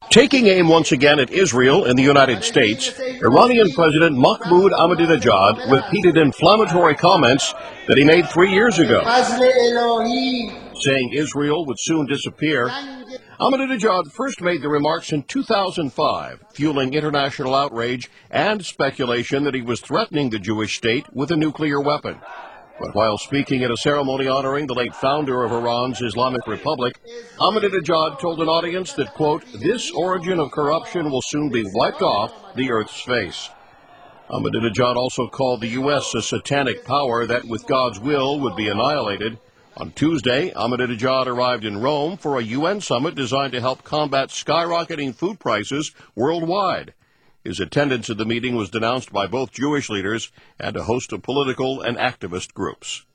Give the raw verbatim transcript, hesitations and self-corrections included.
Taking aim once again at Israel and the United States, Iranian President Mahmoud Ahmadinejad repeated inflammatory comments that he made three years ago, saying Israel would soon disappear. Ahmadinejad first made the remarks in two thousand five, fueling international outrage and speculation that he was threatening the Jewish state with a nuclear weapon. But while speaking at a ceremony honoring the late founder of Iran's Islamic Republic, Ahmadinejad told an audience that, quote, this origin of corruption will soon be wiped off the earth's face. Ahmadinejad also called the U S a satanic power that, with God's will, would be annihilated. On Tuesday, Ahmadinejad arrived in Rome for a U N summit designed to help combat skyrocketing food prices worldwide. His attendance at the meeting was denounced by both Jewish leaders and a host of political and activist groups.